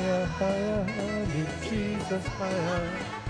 higher, higher, lift Jesus higher.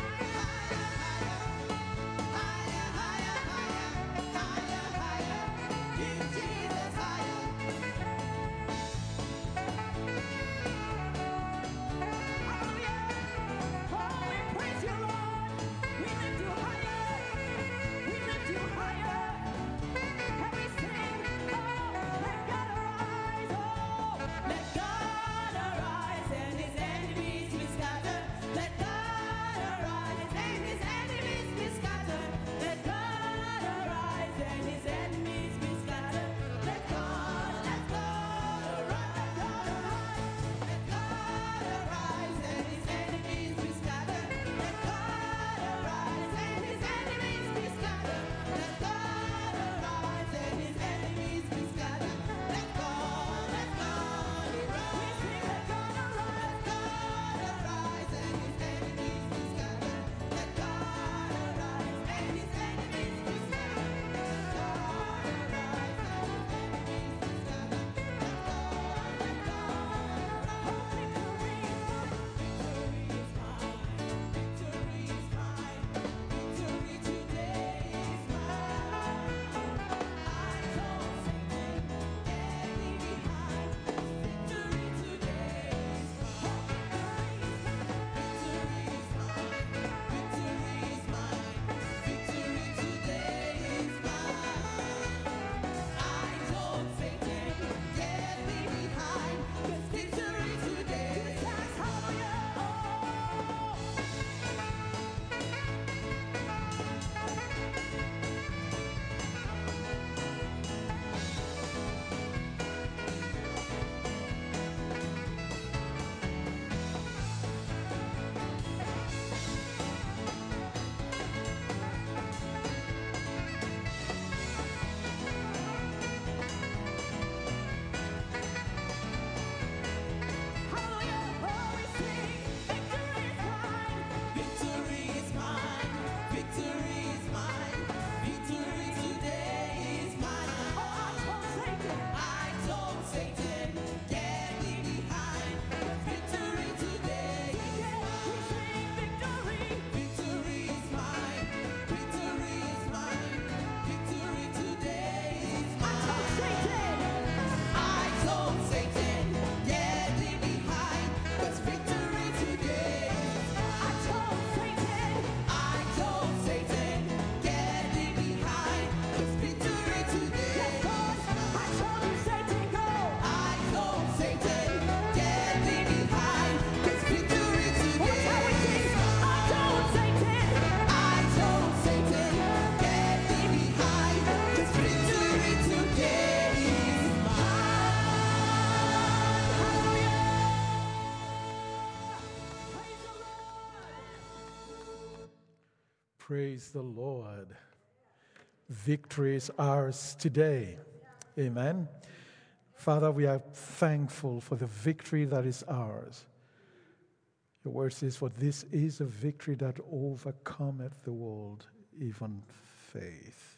Praise the Lord. Victory is ours today. Amen. Father, we are thankful for the victory that is ours. Your word says, for this is a victory that overcometh the world, even faith.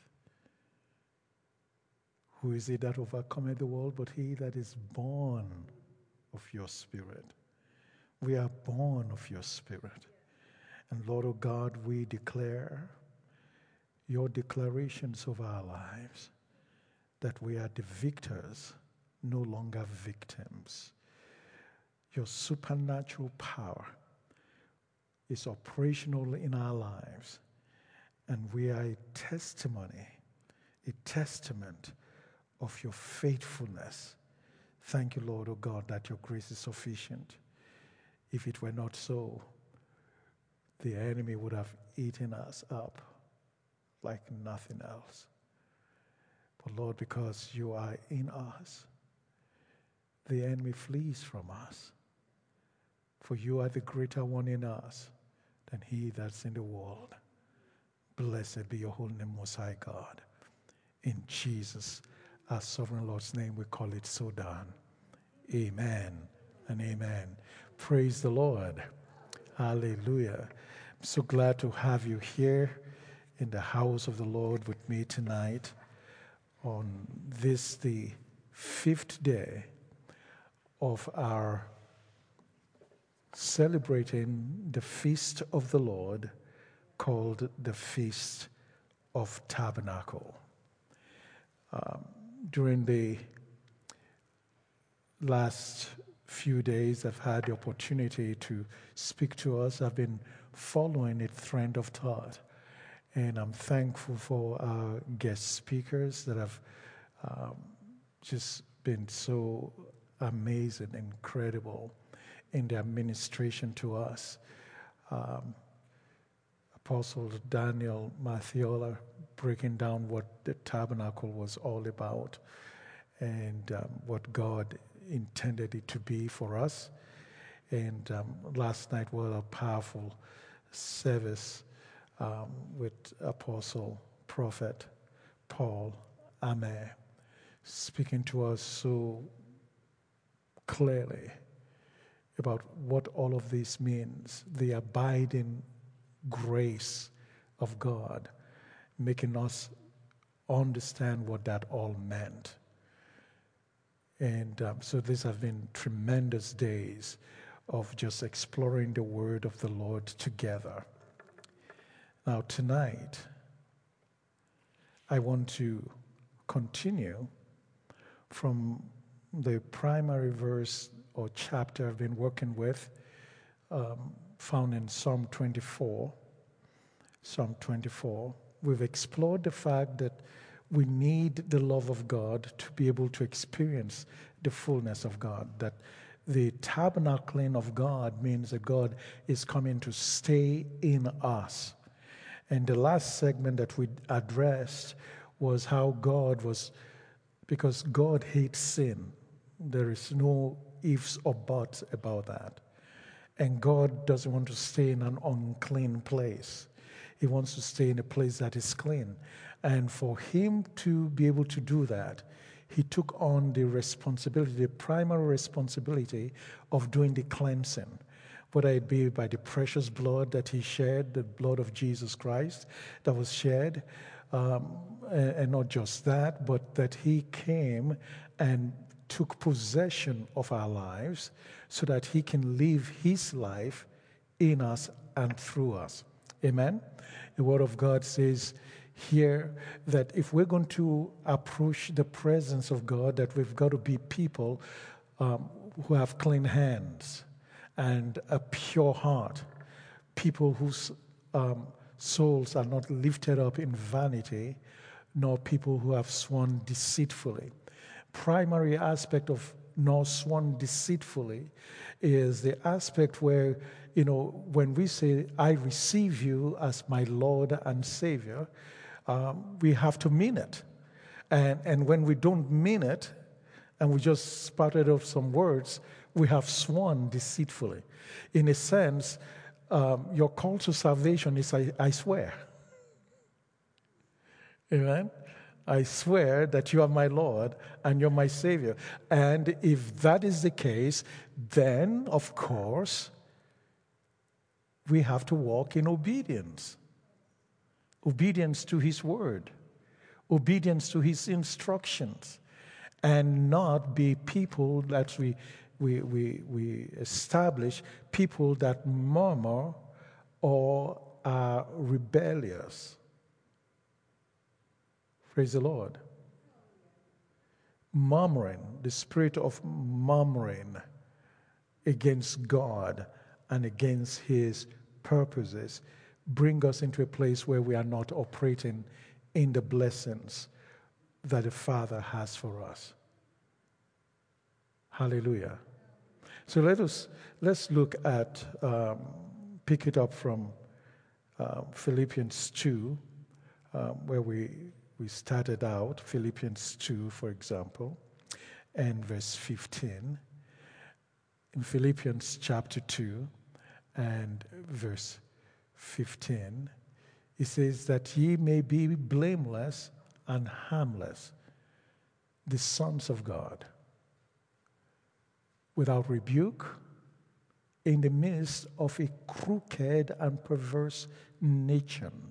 Who is it that overcometh the world but he that is born of your Spirit? We are born of your Spirit. And Lord, oh God, we declare your declarations of our lives, that we are the victors, no longer victims. Your supernatural power is operational in our lives, and we are a testimony, a testament of your faithfulness. Thank you, Lord, oh God, that your grace is sufficient. If it were not so, the enemy would have eaten us up like nothing else. But Lord, because you are in us, the enemy flees from us. For you are the greater one in us than he that's in the world. Blessed be your holy name, Most High God. In Jesus, our sovereign Lord's name, we call it so done. Amen and amen. Praise the Lord. Hallelujah. I'm so glad to have you here in the house of the Lord with me tonight on this, the 5th day of our celebrating the feast of the Lord called the Feast of Tabernacle. During the last few days, I've had the opportunity to speak to us. I've been following a trend of thought, and I'm thankful for our guest speakers that have just been so amazing, incredible in their ministration to us. Apostle Daniel Mathiola breaking down what the tabernacle was all about and what God intended it to be for us. And last night was a powerful service with Apostle Prophet Paul Ame speaking to us so clearly about what all of this means, the abiding grace of God, making us understand what that all meant. And so these have been tremendous days of just exploring the word of the Lord together. Now tonight, I want to continue from the primary verse or chapter I've been working with, found in Psalm 24. Psalm 24. We've explored the fact that we need the love of God to be able to experience the fullness of God, that the tabernacling of God means that God is coming to stay in us. And the last segment that we addressed was how God was, because God hates sin. There is no ifs or buts about that. And God doesn't want to stay in an unclean place. He wants to stay in a place that is clean. And for him to be able to do that, he took on the responsibility, the primary responsibility of doing the cleansing, whether it be by the precious blood that he shed, the blood of Jesus Christ that was shed, and not just that, but that he came and took possession of our lives so that he can live his life in us and through us. Amen? The Word of God says here that if we're going to approach the presence of God, that we've got to be people who have clean hands and a pure heart, people whose souls are not lifted up in vanity, nor people who have sworn deceitfully. Primary aspect of nor sworn deceitfully is the aspect where, when we say, I receive you as my Lord and Savior, we have to mean it. And when we don't mean it, and we just spouted off some words, we have sworn deceitfully. In a sense, your call to salvation is, I swear. Amen? I swear that you are my Lord and you're my Savior. And if that is the case, then, of course, we have to walk in obedience. Obedience to his word. Obedience to his instructions. And not be people that we establish, people that murmur or are rebellious. Praise the Lord. Murmuring, the spirit of murmuring against God and against his purposes, bring us into a place where we are not operating in the blessings that the Father has for us. Hallelujah. So let's look at, pick it up from Philippians 2, where we started out, Philippians 2, for example, and verse 15. In Philippians chapter 2 and verse 15, it says that ye may be blameless and harmless, the sons of God, without rebuke, in the midst of a crooked and perverse nation,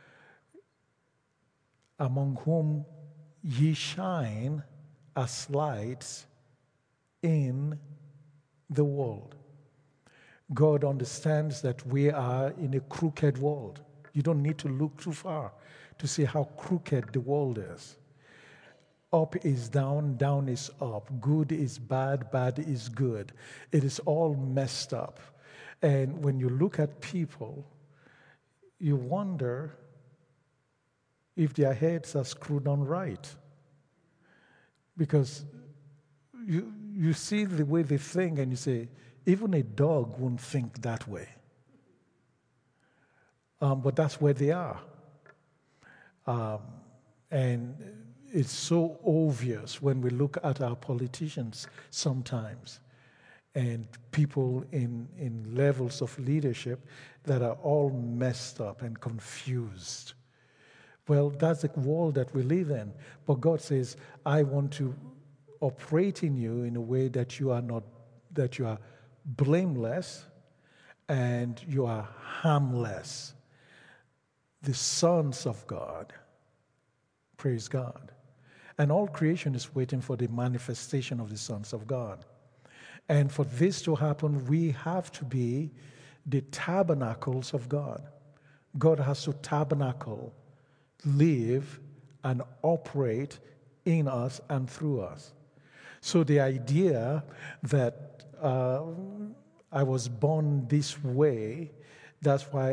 among whom ye shine as lights in the world. God understands that we are in a crooked world. You don't need to look too far to see how crooked the world is. Up is down, down is up. Good is bad, bad is good. It is all messed up. And when you look at people, you wonder if their heads are screwed on right. Because you see the way they think and you say, even a dog won't think that way. But that's where they are. And it's so obvious when we look at our politicians sometimes and people in levels of leadership that are all messed up and confused. Well, that's the world that we live in. But God says, I want to operate in you in a way that you are blameless and you are harmless. The sons of God. Praise God. And all creation is waiting for the manifestation of the sons of God. And for this to happen, we have to be the tabernacles of God. God has to tabernacle, live, and operate in us and through us. So the idea that I was born this way, that's why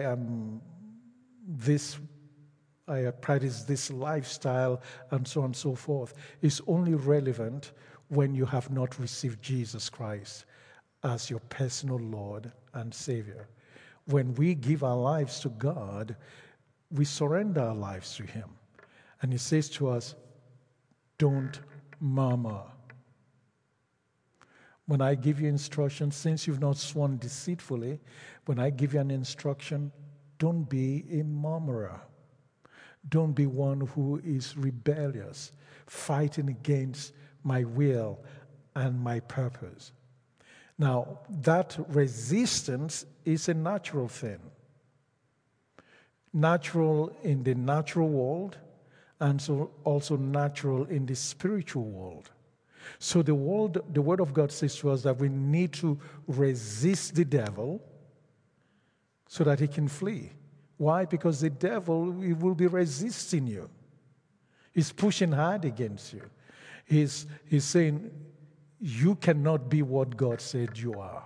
I practice this lifestyle and so on and so forth, is only relevant when you have not received Jesus Christ as your personal Lord and Savior. When we give our lives to God, we surrender our lives to Him. And He says to us, don't murmur. When I give you instruction, since you've not sworn deceitfully, when I give you an instruction, don't be a murmurer. Don't be one who is rebellious, fighting against my will and my purpose. Now, that resistance is a natural thing. Natural in the natural world, and so also natural in the spiritual world. So the Word of God says to us that we need to resist the devil so that he can flee. Why? Because the devil, he will be resisting you. He's pushing hard against you. He's saying, you cannot be what God said you are.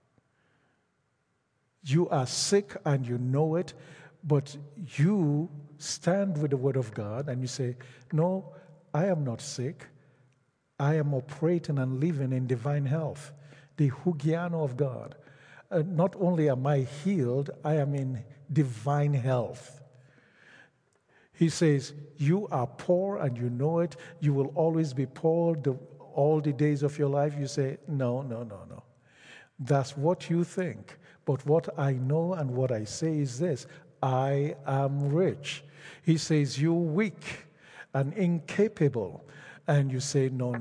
You are sick and you know it, but you stand with the Word of God and you say, no, I am not sick. I am operating and living in divine health, the Hugiano of God. Not only am I healed, I am in divine health. He says, you are poor and you know it. You will always be poor all the days of your life. You say, no. That's what you think. But what I know and what I say is this: I am rich. He says, you're weak and incapable. And you say, no.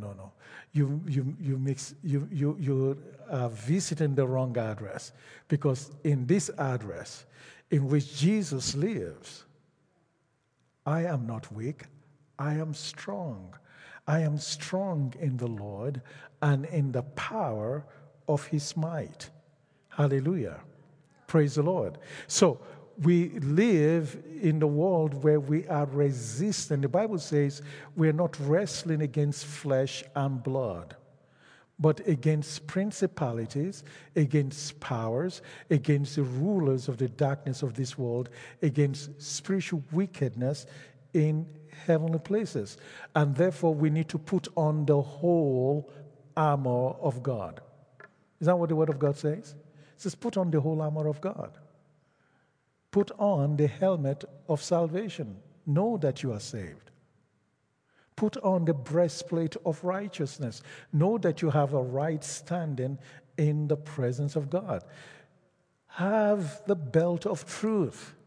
You are visiting the wrong address. Because in this address, in which Jesus lives, I am not weak, I am strong. I am strong in the Lord and in the power of His might. Hallelujah. Praise the Lord. So we live in the world where we are resistant. The Bible says we're not wrestling against flesh and blood, but against principalities, against powers, against the rulers of the darkness of this world, against spiritual wickedness in heavenly places. And therefore, we need to put on the whole armor of God. Is that what the Word of God says? It says, put on the whole armor of God. Put on the helmet of salvation. Know that you are saved. Put on the breastplate of righteousness. Know that you have a right standing in the presence of God. Have the belt of truth.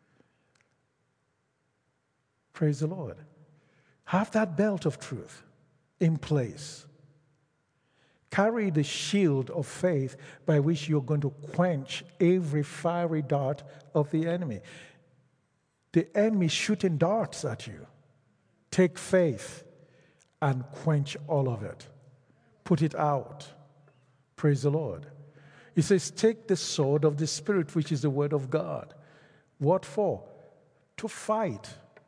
Praise the Lord. Have that belt of truth in place. Carry the shield of faith by which you're going to quench every fiery dart of the enemy. The enemy is shooting darts at you. Take faith and quench all of it. Put it out. Praise the Lord. He says, take the sword of the Spirit, which is the word of God. What for? To fight,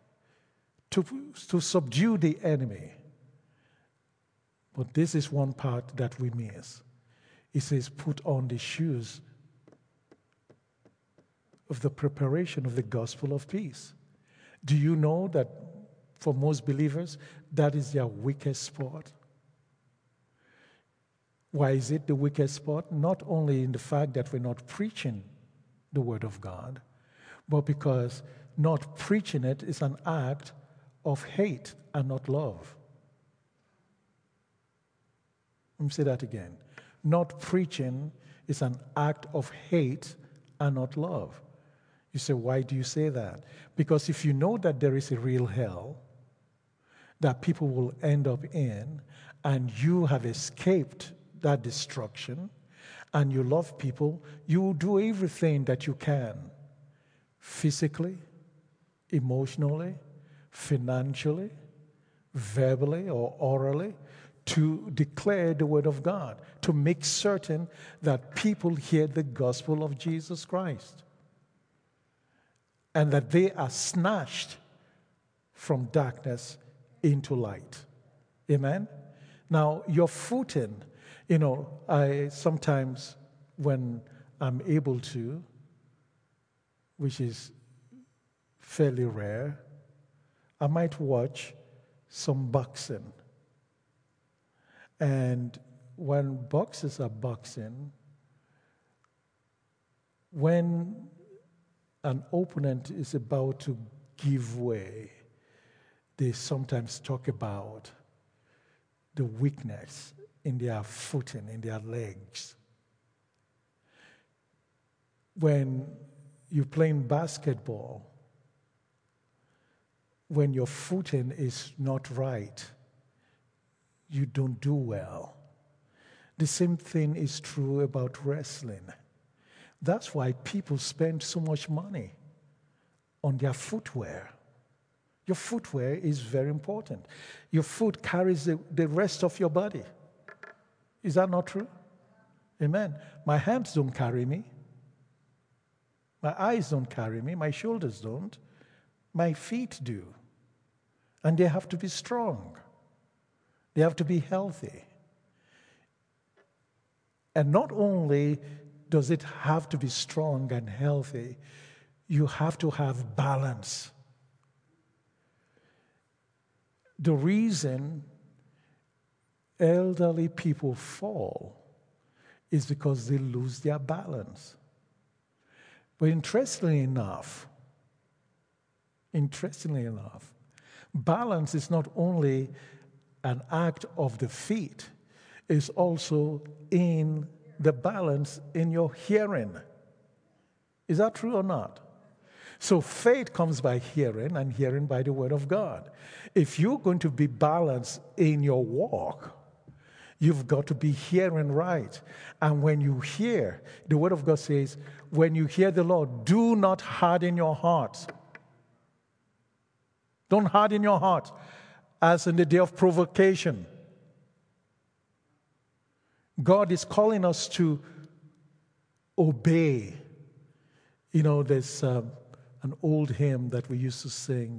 to subdue the enemy. But this is one part that we miss. He says, put on the shoes of the preparation of the gospel of peace. Do you know that for most believers, that is their weakest spot? Why is it the weakest spot? Not only in the fact that we're not preaching the word of God, but because not preaching it is an act of hate and not love. Let me say that again. Not preaching is an act of hate and not love. You say, why do you say that? Because if you know that there is a real hell that people will end up in, and you have escaped that destruction, and you love people, you will do everything that you can, physically, emotionally, financially, verbally or orally, to declare the word of God, to make certain that people hear the gospel of Jesus Christ and that they are snatched from darkness into light. Amen? Now, your footing, I sometimes, when I'm able to, which is fairly rare, I might watch some boxing. And when boxers are boxing, when an opponent is about to give way, they sometimes talk about the weakness in their footing, in their legs. When you're playing basketball, when your footing is not right, you don't do well. The same thing is true about wrestling. That's why people spend so much money on their footwear. Your footwear is very important. Your foot carries the rest of your body. Is that not true? Amen. My hands don't carry me. My eyes don't carry me. My shoulders don't. My feet do. And they have to be strong. They have to be healthy. And not only does it have to be strong and healthy, you have to have balance. The reason elderly people fall is because they lose their balance. But interestingly enough, balance is not only an act of the feet, it's also in the balance in your hearing. Is that true or not? So faith comes by hearing, and hearing by the word of God. If you're going to be balanced in your walk, you've got to be hearing right. And when you hear, the word of God says, when you hear the Lord, do not harden your heart. Don't harden your heart, as in the day of provocation. God is calling us to obey. There's an old hymn that we used to sing.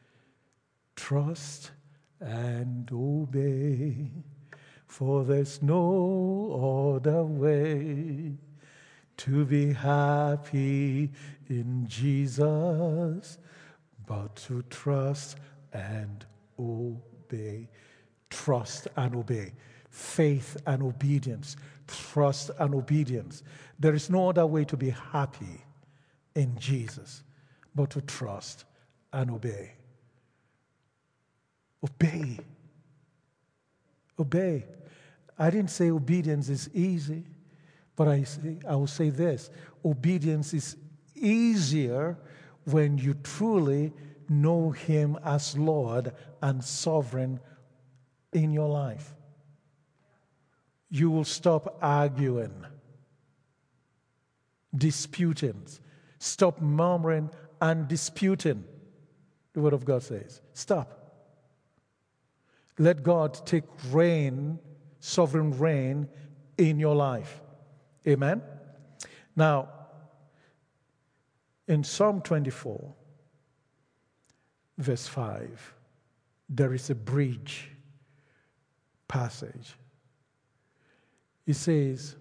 Trust and obey, for there's no other way to be happy in Jesus but to trust and obey. Trust and obey. Faith and obedience. Trust and obedience. There is no other way to be happy in Jesus but to trust and obey. Obey. Obey. I didn't say obedience is easy, but I will say this. Obedience is easier when you truly know Him as Lord and sovereign in your life. You will stop arguing, disputing, stop murmuring and disputing. The Word of God says, stop. Let God take reign, sovereign reign in your life. Amen? Now, in Psalm 24, verse 5, there is a bridge passage. It says,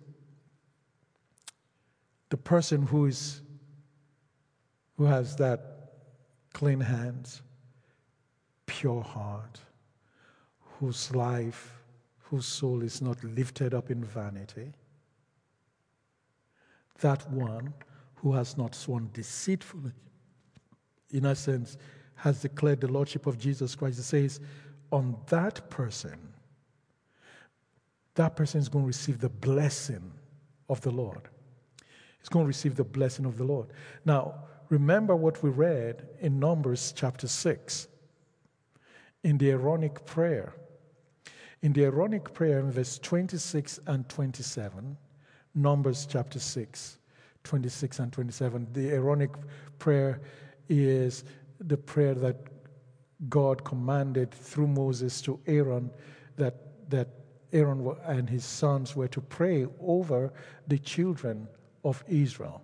the person who has that clean hands, pure heart, whose life, whose soul is not lifted up in vanity, that one who has not sworn deceitfully, in a sense, has declared the Lordship of Jesus Christ. It says, on that person is going to receive the blessing of the Lord. He's going to receive the blessing of the Lord. Now, remember what we read in Numbers chapter 6, in the Aaronic prayer. In the Aaronic prayer in verse 26 and 27, Numbers chapter 6, 26 and 27, the Aaronic prayer is the prayer that God commanded through Moses to Aaron, that Aaron and his sons were to pray over the children of Israel.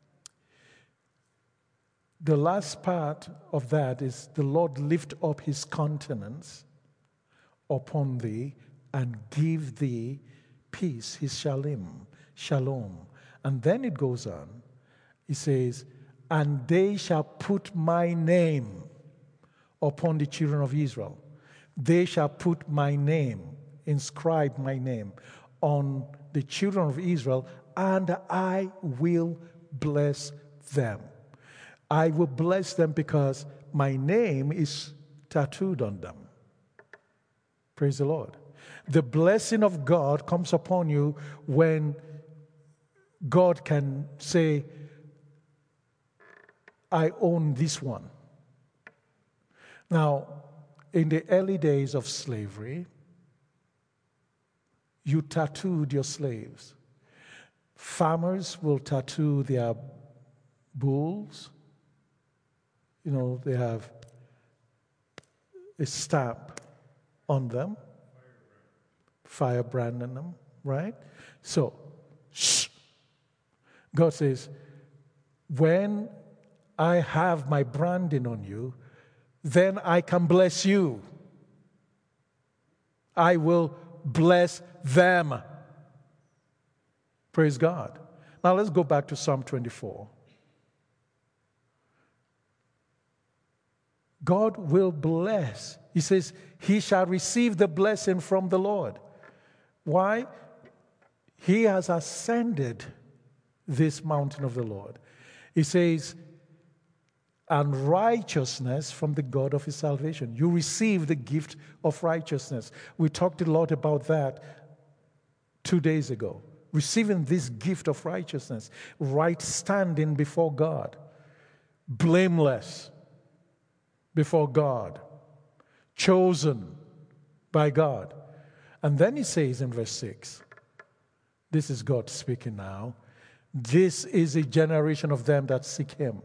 The last part of that is, the Lord lift up his countenance upon thee and give thee peace, his shalom. And then it goes on. It says, and they shall put my name upon the children of Israel. They shall put my name, inscribe my name on the children of Israel, and I will bless them. I will bless them because my name is tattooed on them. Praise the Lord. The blessing of God comes upon you when God can say, I own this one. Now, in the early days of slavery, you tattooed your slaves. Farmers will tattoo their bulls. You know, they have a stamp on them, firebrand on them, right? So, God says, when I have my branding on you, then I can bless you. I will bless them. Praise God. Now let's go back to Psalm 24. God will bless. He says, he shall receive the blessing from the Lord. Why? He has ascended this mountain of the Lord. He says, and righteousness from the God of his salvation. You receive the gift of righteousness. We talked a lot about that 2 days ago. Receiving this gift of righteousness, right standing before God, blameless before God, chosen by God. And then he says in verse 6, this is God speaking now, this is a generation of them that seek him.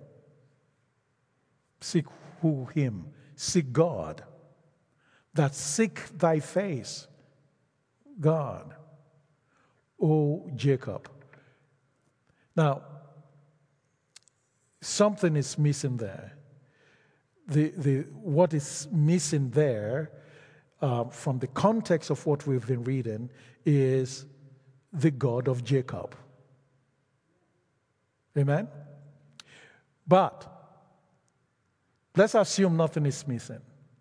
Seek who? Him. Seek God. That seek thy face, God, O Jacob. Now, something is missing there. What is missing there from the context of what we've been reading is the God of Jacob. Amen? But let's assume nothing is missing.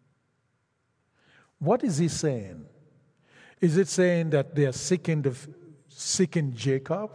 What is he saying? Is it saying that they are seeking Jacob?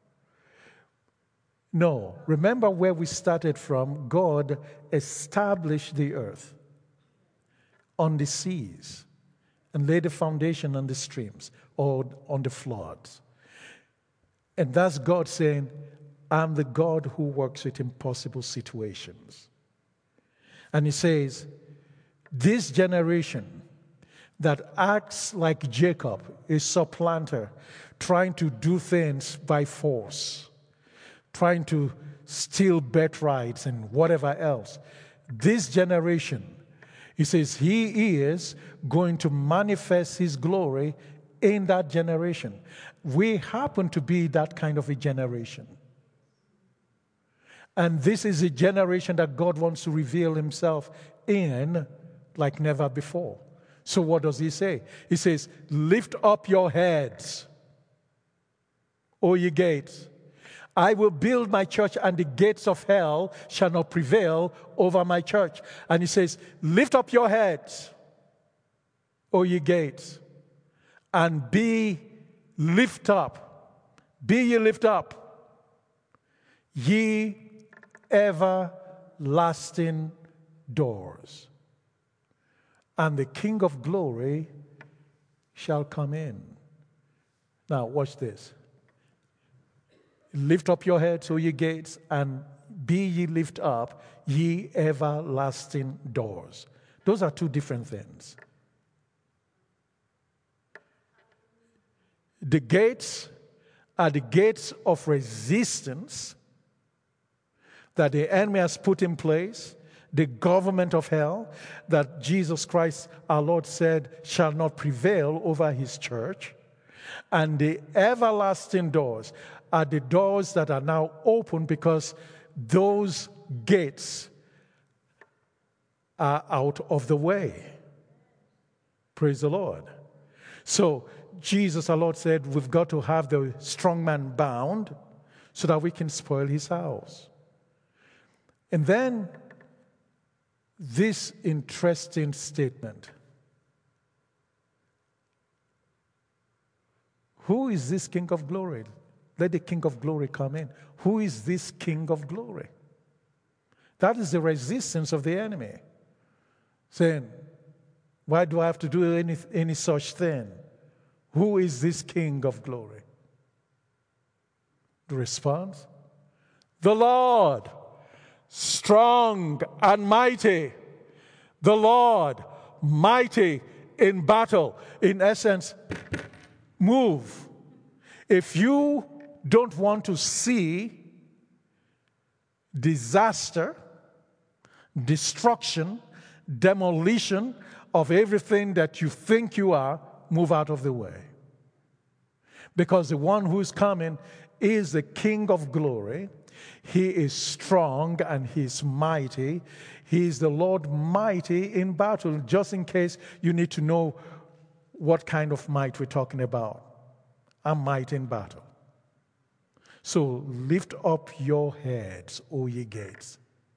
No. Remember where we started from. God established the earth on the seas and laid the foundation on the streams or on the floods. And that's God saying, I'm the God who works with impossible situations. And he says, this generation that acts like Jacob, a supplanter, trying to do things by force, trying to steal birthrights and whatever else. This generation, he says, he is going to manifest his glory in that generation. We happen to be that kind of a generation. And this is a generation that God wants to reveal himself in like never before. So what does he say? He says, lift up your heads, O ye gates. I will build my church, and the gates of hell shall not prevail over my church. And he says, lift up your heads, O ye gates, and be lift up. Be ye lift up, ye everlasting doors. And the King of glory shall come in. Now, watch this. Lift up your heads, O ye gates, and be ye lift up, ye everlasting doors. Those are two different things. The gates are the gates of resistance that the enemy has put in place, the government of hell that Jesus Christ, our Lord, said shall not prevail over his church. And the everlasting doors are the doors that are now open because those gates are out of the way. Praise the Lord. So Jesus, our Lord, said we've got to have the strong man bound so that we can spoil his house. And then this interesting statement. Who is this King of glory? Let the King of glory come in. Who is this King of glory? That is the resistance of the enemy. Saying, why do I have to do any such thing? Who is this King of glory? The response? The Lord, strong and mighty. The Lord, mighty in battle. In essence, move. If you don't want to see disaster, destruction, demolition of everything that you think you are, move out of the way. Because the one who's coming is the King of glory. He is strong and he's mighty. He is the Lord mighty in battle. Just in case you need to know what kind of might we're talking about. A might in battle. So lift up your heads, O ye gates.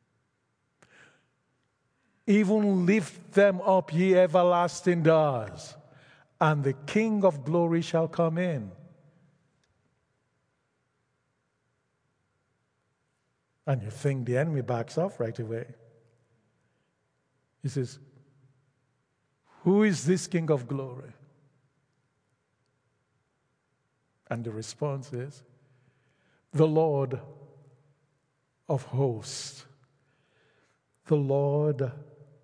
Even lift them up, ye everlasting doors, and the King of glory shall come in. And you think the enemy backs off right away. He says, who is this King of glory? And the response is, the Lord of hosts, the Lord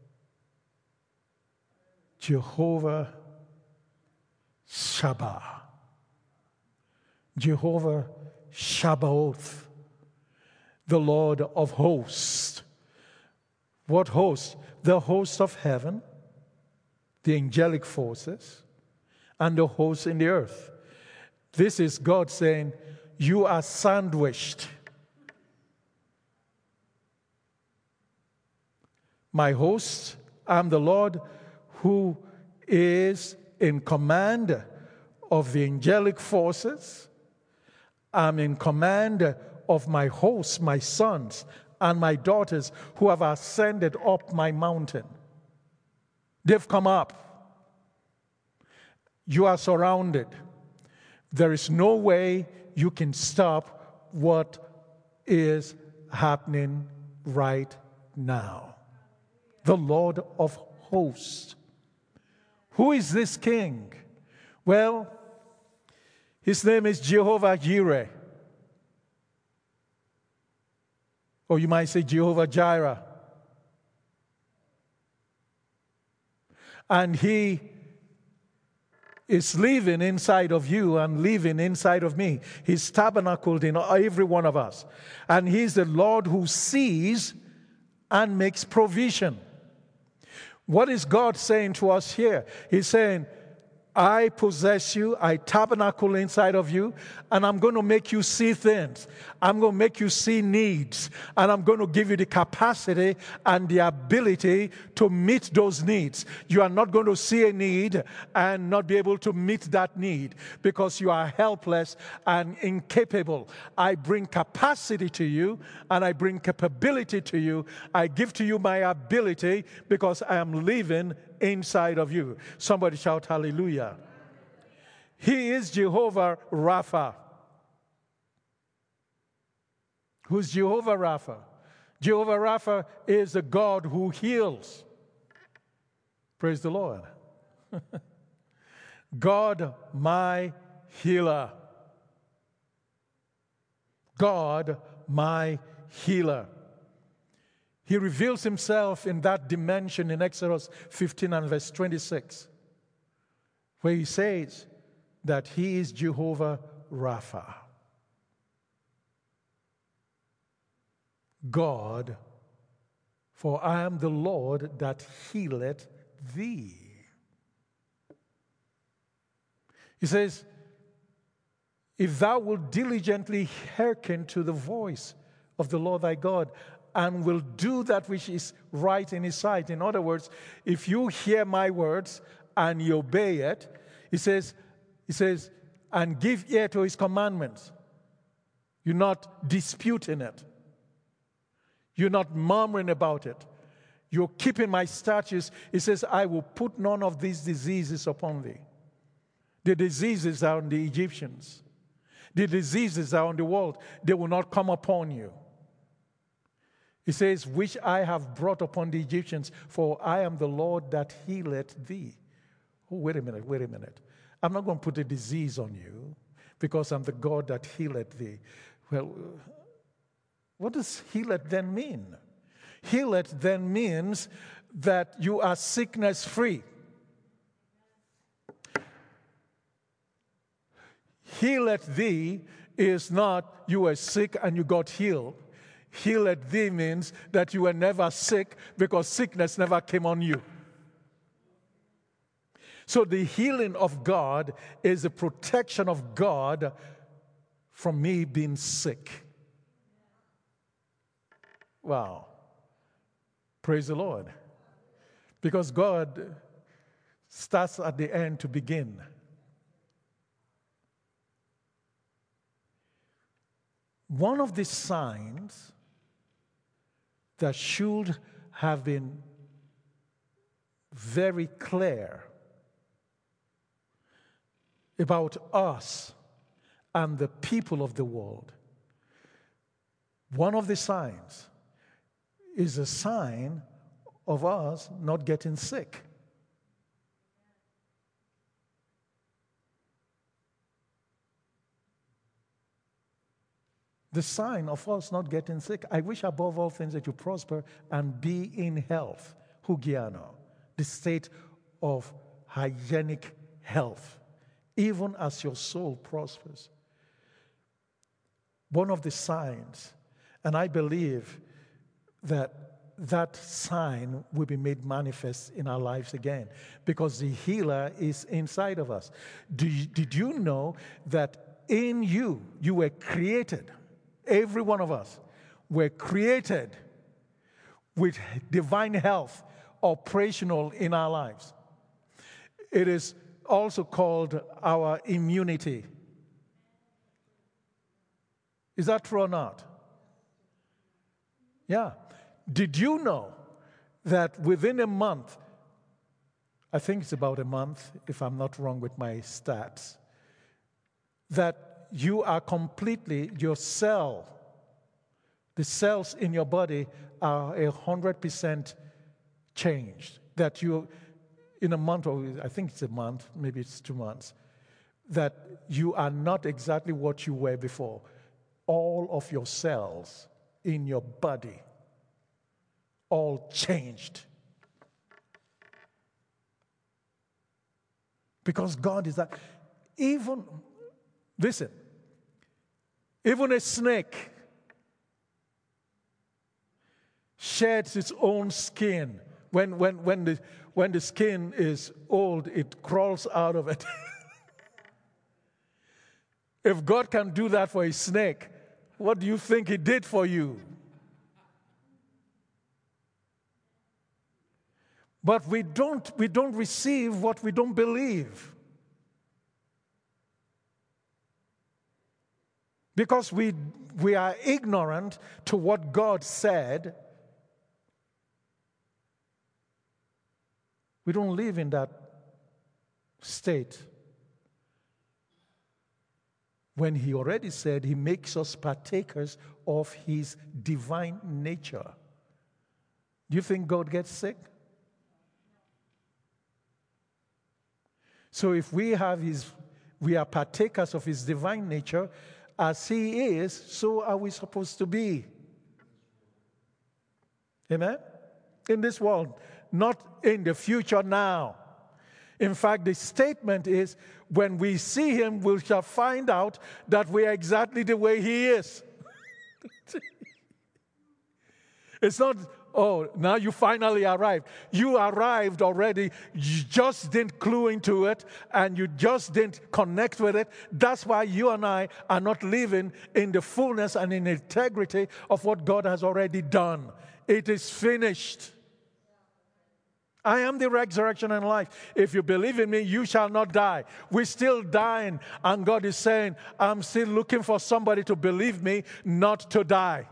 Jehovah Shabbah, Jehovah Shabbaoth, the Lord of hosts. What host? The host of heaven, the angelic forces, and the hosts in the earth. This is God saying, you are sandwiched. My host, I'm the Lord who is in command of the angelic forces. I'm in command of my hosts, my sons, and my daughters who have ascended up my mountain. They've come up. You are surrounded. There is no way you can stop what is happening right now. The Lord of hosts. Who is this king? Well, his name is Jehovah Jireh. Or you might say Jehovah Jireh. And he is living inside of you and living inside of me. He's tabernacled in every one of us. And he's the Lord who sees and makes provision. What is God saying to us here? He's saying, I possess you, I tabernacle inside of you, and I'm going to make you see things. I'm going to make you see needs, and I'm going to give you the capacity and the ability to meet those needs. You are not going to see a need and not be able to meet that need because you are helpless and incapable. I bring capacity to you, and I bring capability to you. I give to you my ability because I am living inside of you. Somebody shout hallelujah. He is Jehovah Rapha. Who's Jehovah Rapha? Jehovah Rapha is the God who heals. Praise the Lord. God, my healer. God, my healer. He reveals himself in that dimension in Exodus 15 and verse 26, where he says that he is Jehovah Rapha. God, for I am the Lord that healeth thee. He says, if thou wilt diligently hearken to the voice of the Lord thy God, and will do that which is right in his sight. In other words, if you hear my words and you obey it, he says, and give ear to his commandments. You're not disputing it. You're not murmuring about it. You're keeping my statutes. He says, I will put none of these diseases upon thee. The diseases are on the Egyptians. The diseases are on the world. They will not come upon you. He says, which I have brought upon the Egyptians, for I am the Lord that healeth thee. Oh, wait a minute. I'm not going to put a disease on you because I'm the God that healeth thee. Well, what does healeth then mean? Healeth then means that you are sickness free. Healeth thee is not you were sick and you got healed. Healeth thee means that you were never sick because sickness never came on you. So the healing of God is the protection of God from me being sick. Wow. Praise the Lord. Because God starts at the end to begin. One of the signs that should have been very clear about us and the people of the world, one of the signs is a sign of us not getting sick. The sign of us not getting sick. I wish above all things that you prosper and be in health. Hugiano, the state of hygienic health, even as your soul prospers. One of the signs, and I believe that sign will be made manifest in our lives again because the healer is inside of us. Did you know that in you were created? Every one of us were created with divine health operational in our lives. It is also called our immunity. Is that true or not? Yeah. Did you know that within a month, I think it's about a month, if I'm not wrong with my stats, that you are completely, your cell, the cells in your body are 100% changed. That you, in a month, or I think it's a month, maybe it's 2 months, that you are not exactly what you were before. All of your cells in your body, all changed. Because God is that. Listen, even a snake sheds its own skin When the skin is old, it crawls out of it. If God can do that for a snake, what do you think He did for you? But we don't receive what we don't believe. Because we are ignorant to what God said. We don't live in that state. When He already said He makes us partakers of His divine nature. Do you think God gets sick? So if we are partakers of His divine nature, as He is, so are we supposed to be. Amen? In this world, not in the future now. In fact, the statement is, when we see Him, we shall find out that we are exactly the way He is. It's not, oh, now you finally arrived. You arrived already. You just didn't clue into it, and you just didn't connect with it. That's why you and I are not living in the fullness and in integrity of what God has already done. It is finished. I am the resurrection and life. If you believe in me, you shall not die. We're still dying, and God is saying, I'm still looking for somebody to believe me, not to die.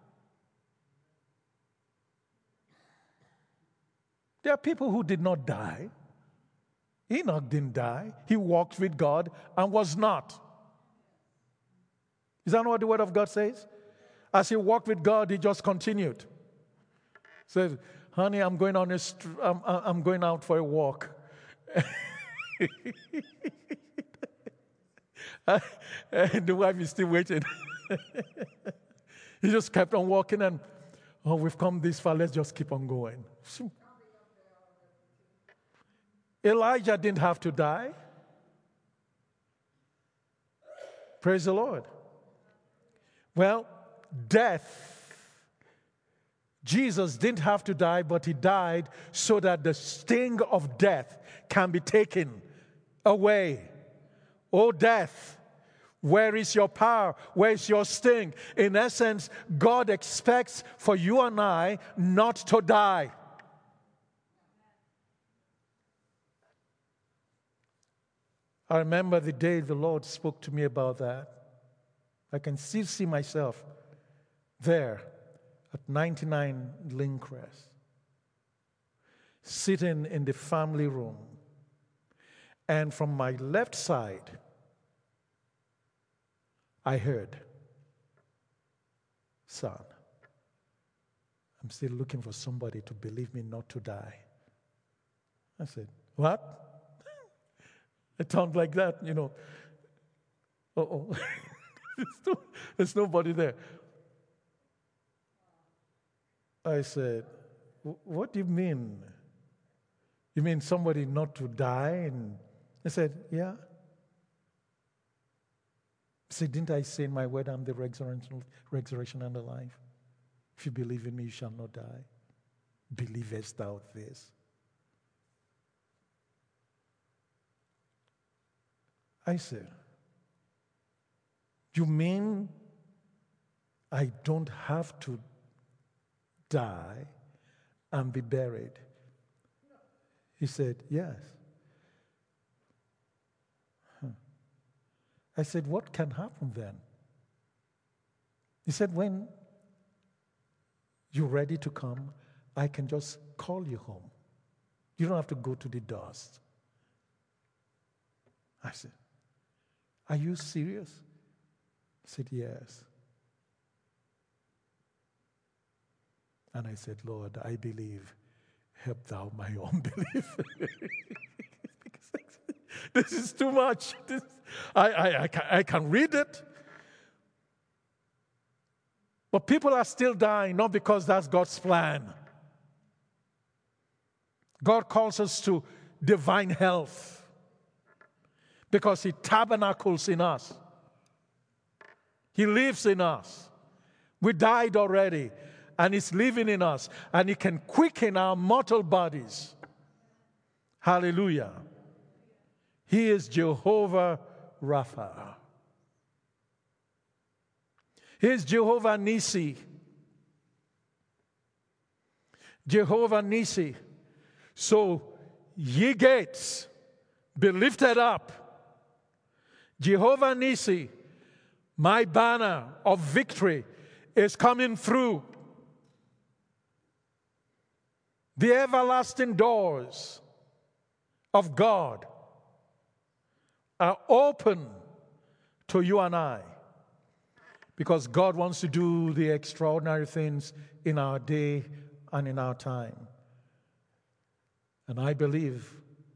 There are people who did not die. Enoch didn't die. He walked with God and was not. Is that not what the Word of God says? As he walked with God, he just continued. Says, honey, I'm going I'm going out for a walk. And the wife is still waiting. He just kept on walking, and we've come this far, let's just keep on going. Elijah didn't have to die. Praise the Lord. Well, death. Jesus didn't have to die, but He died so that the sting of death can be taken away. Oh, death, where is your power? Where is your sting? In essence, God expects for you and I not to die. I remember the day the Lord spoke to me about that. I can still see myself there at 99 Lindcrest, sitting in the family room. And from my left side, I heard, son, I'm still looking for somebody to believe me not to die. I said, what? It sounds like that, you know. Uh-oh. There's nobody there. I said, what do you mean? You mean somebody not to die? And I said, yeah. I said, didn't I say in my word, I'm the resurrection and the life? If you believe in me, you shall not die. Believest thou this? I said, you mean I don't have to die and be buried? He said, yes. I said, what can happen then? He said, when you're ready to come, I can just call you home. You don't have to go to the dust. I said, are you serious? He said, yes. And I said, Lord, I believe. Help thou my unbelief. This is too much. I can read it. But people are still dying, not because that's God's plan. God calls us to divine health because He tabernacles in us. He lives in us. We died already. and it's living in us, and it can quicken our mortal bodies. Hallelujah. He is Jehovah Rapha. He is Jehovah Nissi. Jehovah Nissi. So, ye gates, be lifted up. Jehovah Nissi, my banner of victory is coming through. The everlasting doors of God are open to you and I, because God wants to do the extraordinary things in our day and in our time. And I believe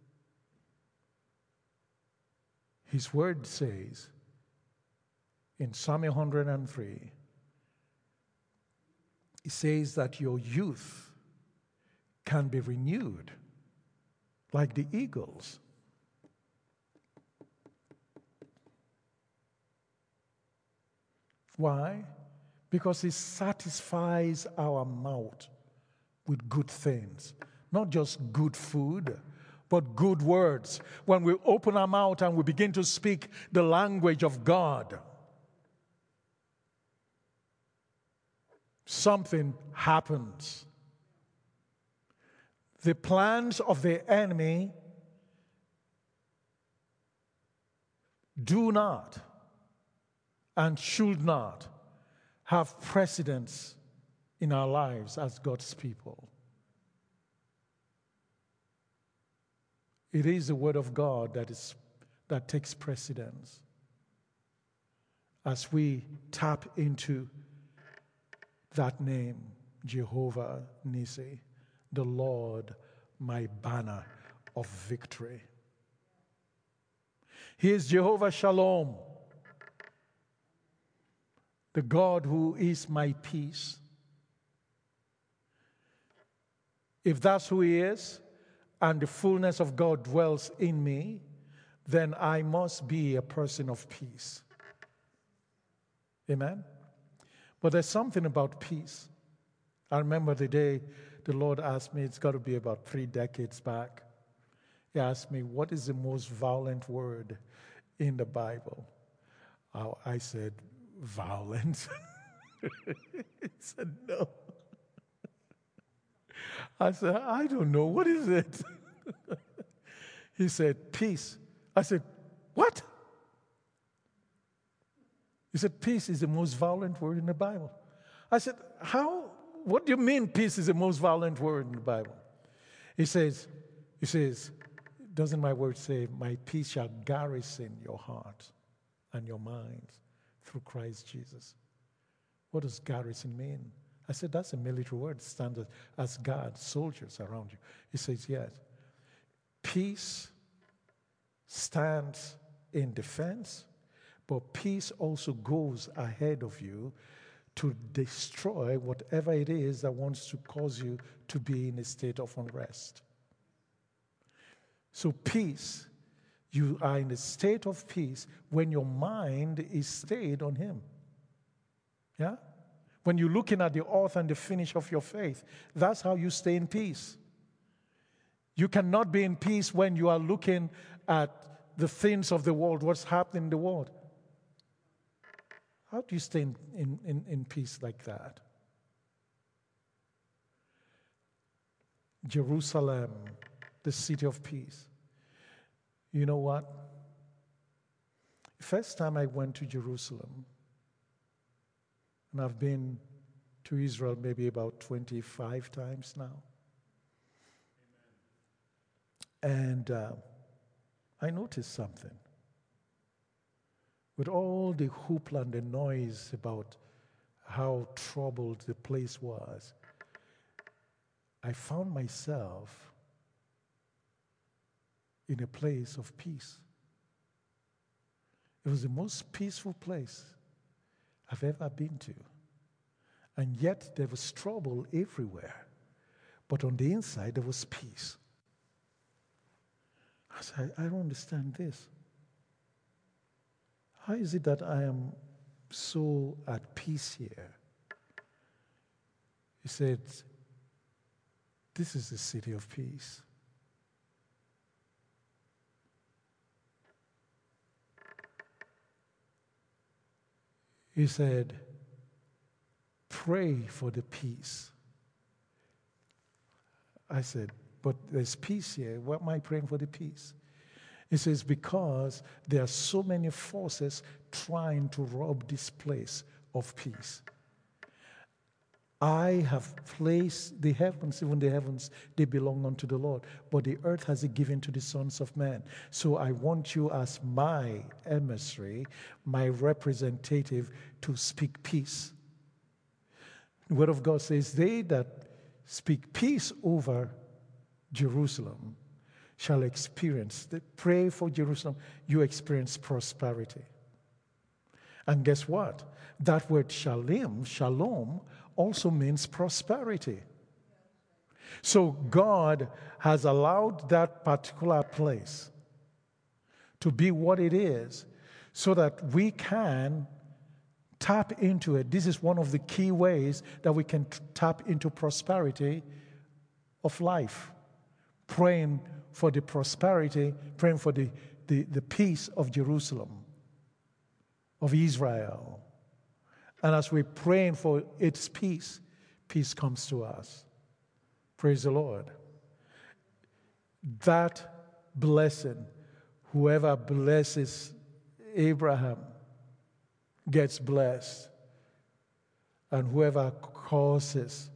His word says in Psalm 103, it says that your youth can be renewed like the eagles. Why? Because He satisfies our mouth with good things. Not just good food, but good words. When we open our mouth and we begin to speak the language of God, something happens. The plans of the enemy do not and should not have precedence in our lives as God's people. It is the word of God that takes precedence as we tap into that name, Jehovah Nissi, the Lord, my banner of victory. He is Jehovah Shalom, the God who is my peace. If that's who He is, and the fullness of God dwells in me, then I must be a person of peace. Amen? But there's something about peace. I remember the day the Lord asked me, it's got to be about 3 decades back. He asked me, what is the most violent word in the Bible? I said, violence. He said, no. I said, I don't know. What is it? He said, peace. I said, what? He said, peace is the most violent word in the Bible. I said, how? What do you mean peace is the most violent word in the Bible? He says, doesn't my word say, my peace shall garrison your heart and your minds through Christ Jesus? What does garrison mean? I said, that's a military word, stands as guards, soldiers around you. He says, yes. Peace stands in defense, but peace also goes ahead of you to destroy whatever it is that wants to cause you to be in a state of unrest. So peace, you are in a state of peace when your mind is stayed on Him. Yeah? When you're looking at the author and the finish of your faith, that's how you stay in peace. You cannot be in peace when you are looking at the things of the world, what's happening in the world. How do you stay in peace like that? Jerusalem, the city of peace. You know what? The first time I went to Jerusalem, and I've been to Israel maybe about 25 times now. And I noticed something. With all the hoopla and the noise about how troubled the place was, I found myself in a place of peace. It was the most peaceful place I've ever been to. And yet there was trouble everywhere. But on the inside, there was peace. I said, I don't understand this. How is it that I am so at peace here? He said, this is the city of peace. He said, pray for the peace. I said, but there's peace here. Why am I praying for the peace? He says, because there are so many forces trying to rob this place of peace. I have placed the heavens, even the heavens, they belong unto the Lord. But the earth has He given to the sons of man. So I want you as my emissary, my representative, to speak peace. The Word of God says, they that speak peace over Jerusalem shall experience, pray for Jerusalem, you experience prosperity. And guess what? That word shalom, also means prosperity. So God has allowed that particular place to be what it is so that we can tap into it. This is one of the key ways that we can tap into prosperity of life. Praying for the prosperity, praying for the peace of Jerusalem, of Israel. And as we're praying for its peace, peace comes to us. Praise the Lord. That blessing, whoever blesses Abraham gets blessed. And whoever curses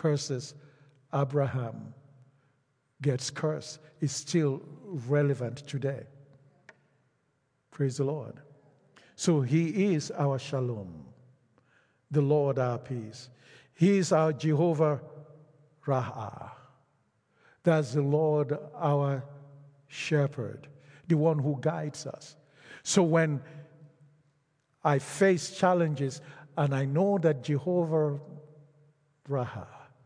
Abraham gets cursed. Is still relevant today. Praise the Lord. So He is our shalom, the Lord our peace. He is our Jehovah Raah. That's the Lord our shepherd, the one who guides us. So when I face challenges and I know that Jehovah Raah,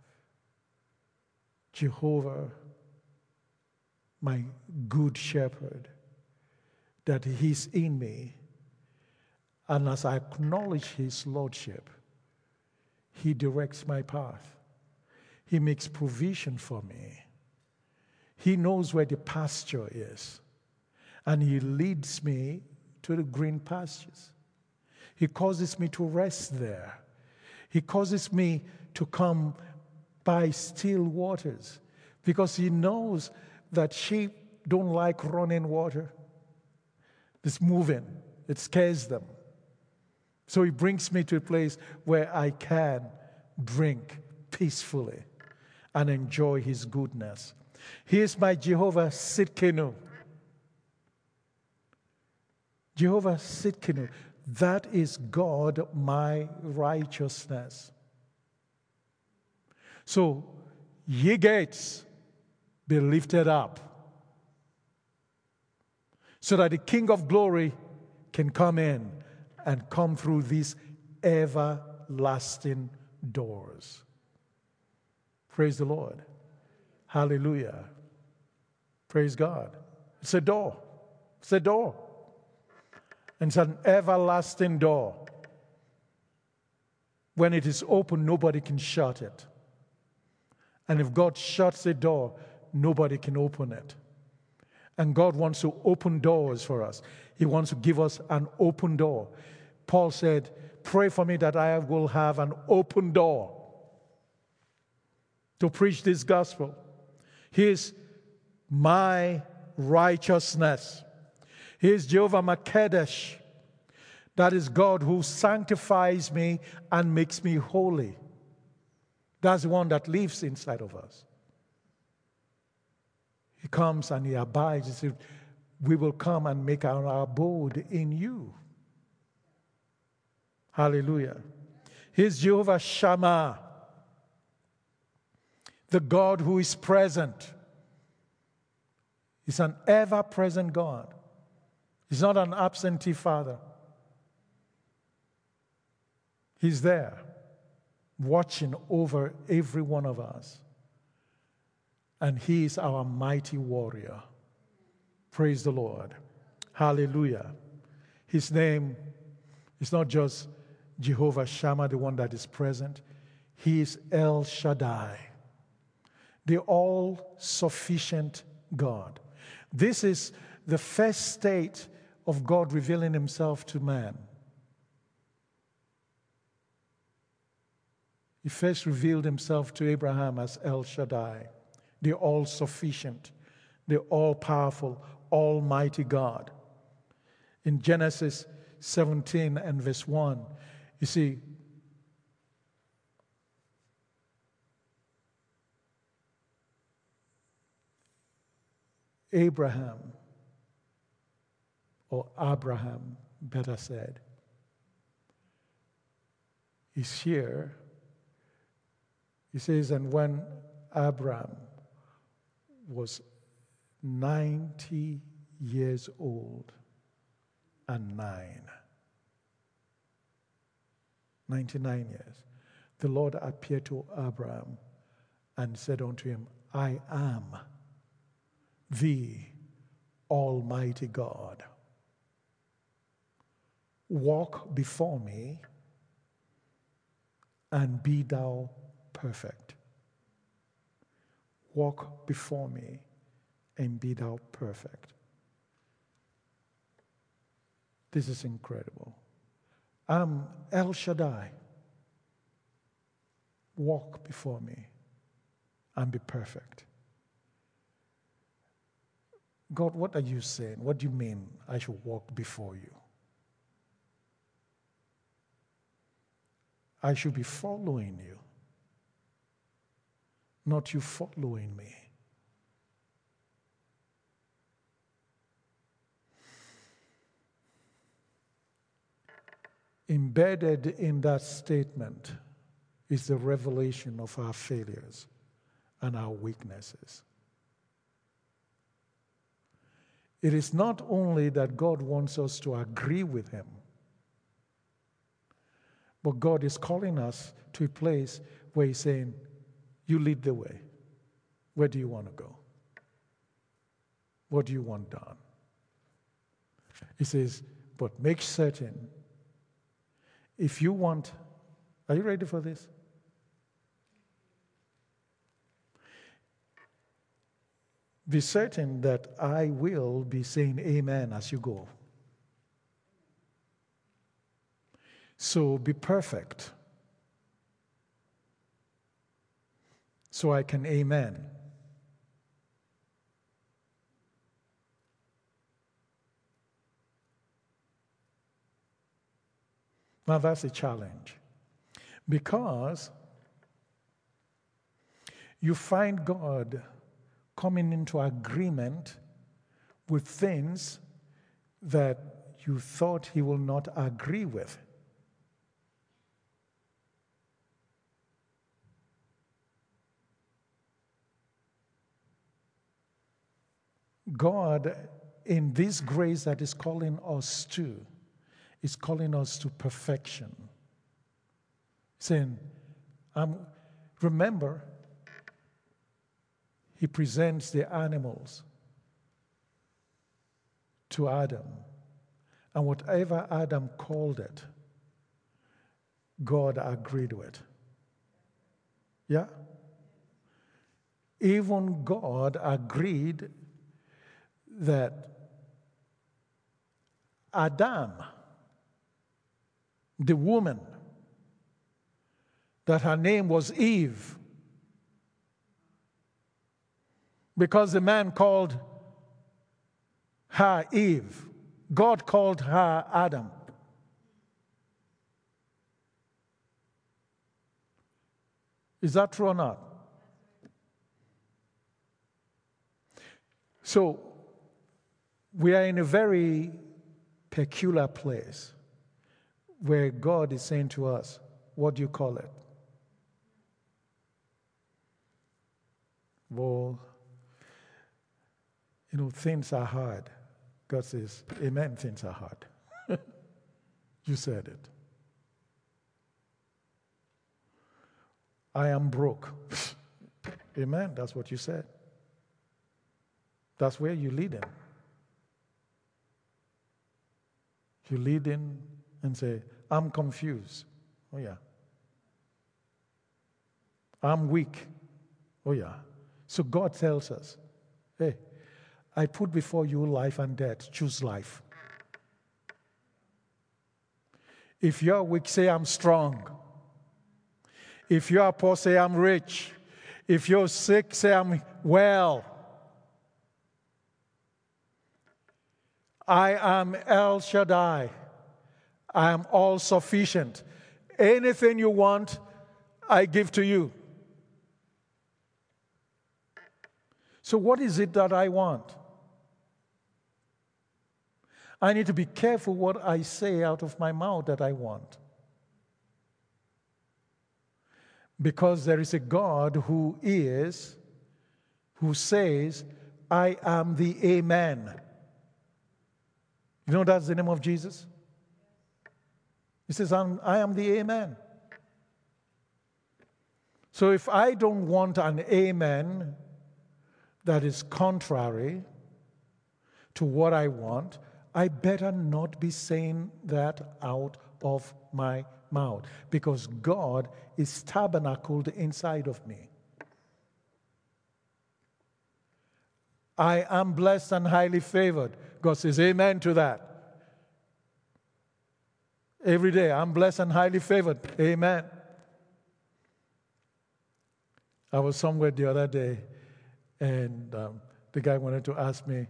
Jehovah, my good shepherd, that He's in me, and as I acknowledge His lordship, He directs my path. He makes provision for me. He knows where the pasture is, and He leads me to the green pastures. He causes me to rest there. He causes me to come by still waters, because He knows that sheep don't like running water. It's moving. It scares them. So He brings me to a place where I can drink peacefully and enjoy His goodness. He is my Jehovah Sidkenu. Jehovah Sidkenu. That is God, my righteousness. So, ye gates, be lifted up, so that the King of glory can come in and come through these everlasting doors. Praise the Lord. Hallelujah. Praise God. It's a door. It's a door. And it's an everlasting door. When it is open, nobody can shut it. And if God shuts a door, nobody can open it. And God wants to open doors for us. He wants to give us an open door. Paul said, pray for me that I will have an open door to preach this gospel. He is my righteousness. He is Jehovah Makedesh. That is God who sanctifies me and makes me holy. That's the one that lives inside of us. He comes and He abides. He says, we will come and make our abode in you. Hallelujah. He is Jehovah Shammah, the God who is present. He's an ever-present God. He's not an absentee Father. He's there, watching over every one of us. And He is our mighty warrior. Praise the Lord. Hallelujah. His name is not just Jehovah Shammah, the one that is present. He is El Shaddai, the all-sufficient God. This is the first state of God revealing himself to man. He first revealed himself to Abraham as El Shaddai, the all-sufficient, the all-powerful, almighty God. In Genesis 17 and verse 1, you see, Abraham, or Abraham, better said, is here. He says, and when Abraham was 90 years old and 99 years, the Lord appeared to Abraham and said unto him, I am the Almighty God. Walk before me and be thou perfect. Walk before me and be thou perfect. This is incredible. I'm El Shaddai. Walk before me and be perfect. God, what are you saying? What do you mean I should walk before you? I should be following you, not you following me. Embedded in that statement is the revelation of our failures and our weaknesses. It is not only that God wants us to agree with him, but God is calling us to a place where he's saying, you lead the way. Where do you want to go? What do you want done? He says, but make certain, if you want, are you ready for this? Be certain that I will be saying amen as you go. So be perfect, so I can amen. Now that's a challenge, because you find God coming into agreement with things that you thought he will not agree with. God, in this grace that is calling us to, is calling us to perfection. Saying, remember, he presents the animals to Adam. And whatever Adam called it, God agreed with. Yeah? Even God agreed that Adam, the woman, that her name was Eve, because the man called her Eve, God called her Adam. Is that true or not? So, we are in a very peculiar place where God is saying to us, what do you call it? Well, things are hard. God says, amen, things are hard. You said it. I am broke. Amen, that's what you said. That's where you lead in. You lead in and say, I'm confused. Oh yeah. I'm weak. Oh, yeah. So God tells us, hey, I put before you life and death. Choose life. If you're weak, say I'm strong. If you are poor, say I'm rich. If you're sick, say I'm well. I am El Shaddai. I am all sufficient. Anything you want, I give to you. So what is it that I want? I need to be careful what I say out of my mouth that I want. Because there is a God who says, I am the Amen. You know that's the name of Jesus? He says, I am the Amen. So if I don't want an amen that is contrary to what I want, I better not be saying that out of my mouth, because God is tabernacled inside of me. I am blessed and highly favored. God says amen to that. Every day, I'm blessed and highly favored. Amen. I was somewhere the other day, and the guy wanted to ask me,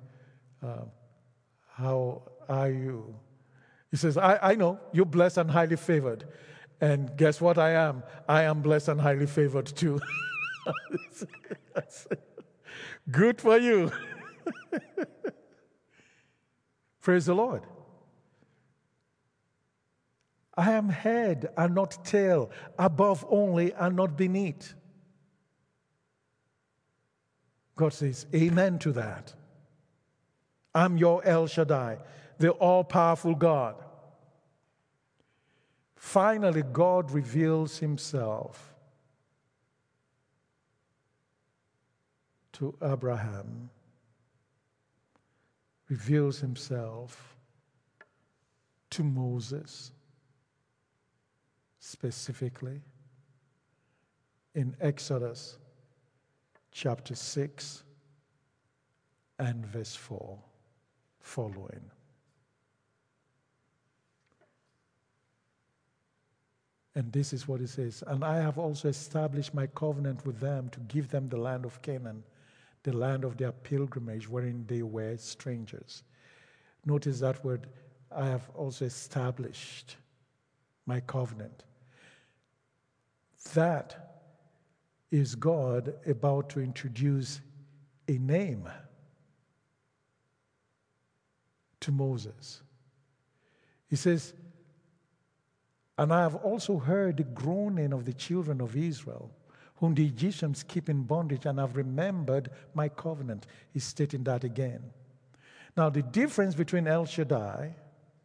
how are you? He says, I know, you're blessed and highly favored. And guess what I am? I am blessed and highly favored too. Good for you. Praise the Lord. I am head and not tail, above only and not beneath. God says, amen to that. I'm your El Shaddai, the all-powerful God. Finally, God reveals himself to Abraham, reveals himself to Moses, specifically in Exodus chapter 6 and verse 4 following. And this is what it says. And I have also established my covenant with them to give them the land of Canaan, the land of their pilgrimage, wherein they were strangers. Notice that word, I have also established my covenant. That is God about to introduce a name to Moses. He says, and I have also heard the groaning of the children of Israel, whom the Egyptians keep in bondage, and have remembered my covenant. He's stating that again. Now, the difference between El Shaddai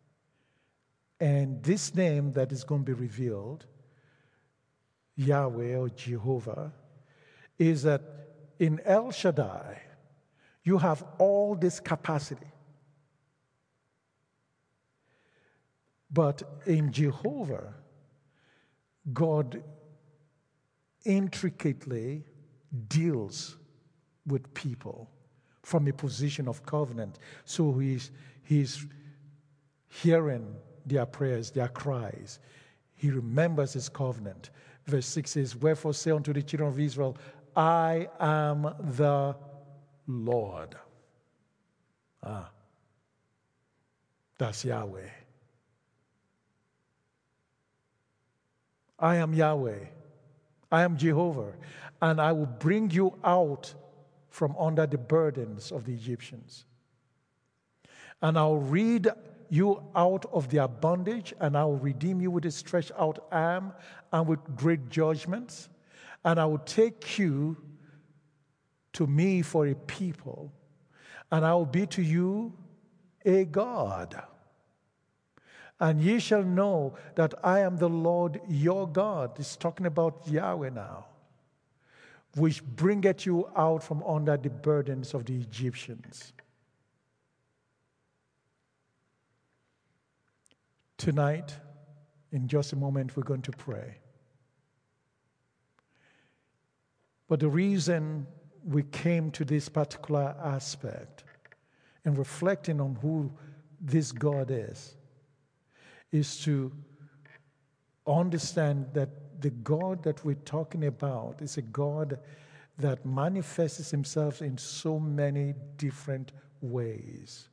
and this name that is going to be revealed, Yahweh or Jehovah, is that in El Shaddai, you have all this capacity. But in Jehovah, God intricately deals with people from a position of covenant. So he's hearing their prayers, their cries. He remembers his covenant. Verse 6 says, wherefore say unto the children of Israel, I am the Lord. That's Yahweh. I am Yahweh. I am Jehovah. And I will bring you out from under the burdens of the Egyptians. And I'll lead you out of their bondage, and I will redeem you with a stretched out arm and with great judgments. And I will take you to me for a people, and I will be to you a God. And ye shall know that I am the Lord your God. It's talking about Yahweh now, which bringeth you out from under the burdens of the Egyptians. Tonight, in just a moment, we're going to pray. But the reason we came to this particular aspect and reflecting on who this God is to understand that the God that we're talking about is a God that manifests himself in so many different ways